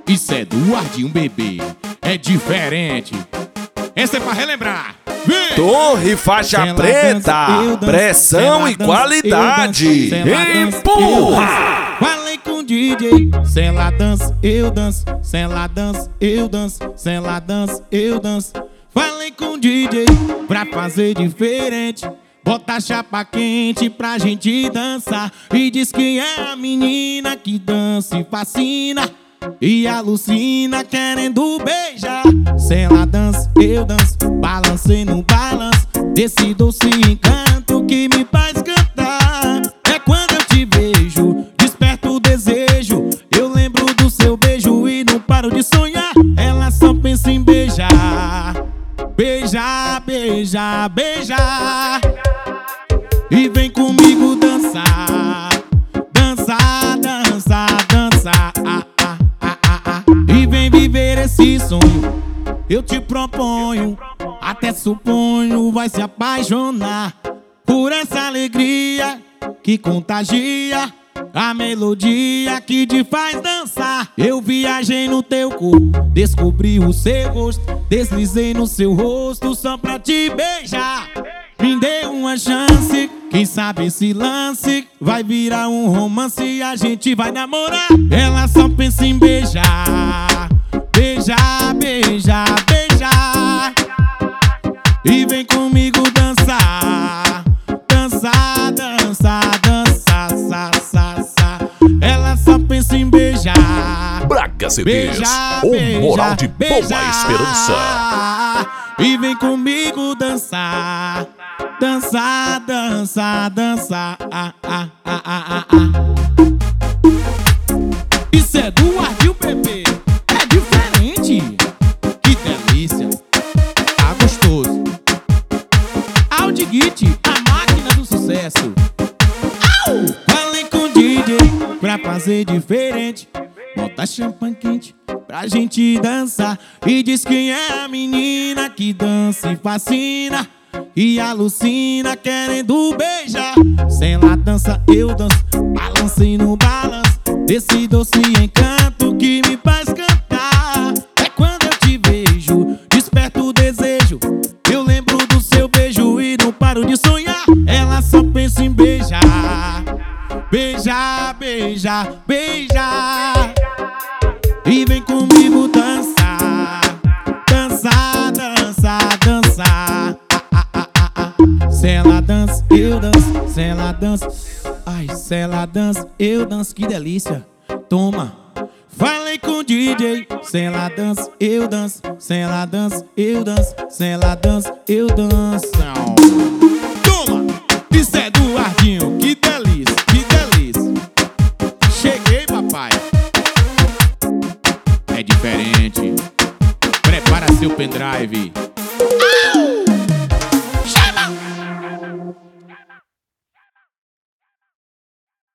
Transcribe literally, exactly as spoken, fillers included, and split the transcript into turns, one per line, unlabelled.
Isso é do Ardinho, bebê. É diferente. Essa é pra relembrar. Vem!
Torre faixa
Cê
preta,
dança,
pressão
dança,
e qualidade. Empurra!
Falei com o D J, se ela dança, eu danço, se ela dança, eu danço, se ela dança, eu danço. Falei com o D J pra fazer diferente, bota a chapa quente pra gente dançar. E diz que é a menina que dança e fascina e alucina querendo beijar. Se ela dança, eu danço, balancei no balanço desse doce encanto que me faz cantar. É quando eu te vejo, desperto o desejo, eu lembro do seu beijo e não paro de sonhar. Ela só pensa em beijar, beijar, beijar, beijar. E vem comigo dançar, dançar, dançar, dançar. Ah, ah, ah, ah, ah. E vem viver esse sonho, eu te proponho, até suponho vai se apaixonar por essa alegria que contagia, a melodia que te faz dançar. Eu viajei no teu corpo, descobri o seu rosto, deslizei no seu rosto só pra te beijar. Me dê uma chance, quem sabe esse lance vai virar um romance e a gente vai namorar. Ela só pensa em beijar, beijar, beijar, beijar. E vem comigo dançar, dançar, dançar, dançar, sa, sa, sa. Ela só pensa em beijar,
Braga C Ds,
beijar,
o
beijar,
moral de
beijar.
boa esperança.
E vem comigo dançar, dançar, dançar, dançar. Ah, ah, ah, ah, ah, ah. Isso é do Ardinho, bebê. É diferente. Que delícia. Tá gostoso. Audiguite, a máquina do sucesso. Au! Falei com o D J pra fazer diferente, bota champanhe quente pra gente dançar. E diz quem é a menina que dança e fascina e alucina querendo beijar. Se ela dança, eu danço, balancei no balanço desse doce encanto que me faz cantar. É quando eu te vejo, desperto o desejo, eu lembro do seu beijo e não paro de sonhar. Ela só pensa em beijar, beijar, beijar, beijar. E vem comigo dançar, dançar, dançar, dançar. Ah, ah, ah, ah. Se ela dança, eu danço, se ela dança, ai, se ela dança, eu danço, que delícia. Toma. Falei com o D J, se ela dança, eu danço, se ela dança, eu danço, se ela dança, eu danço. Toma. Isso é do Ardinho, que delícia, que delícia. Cheguei, papai. É diferente. Prepara seu pendrive.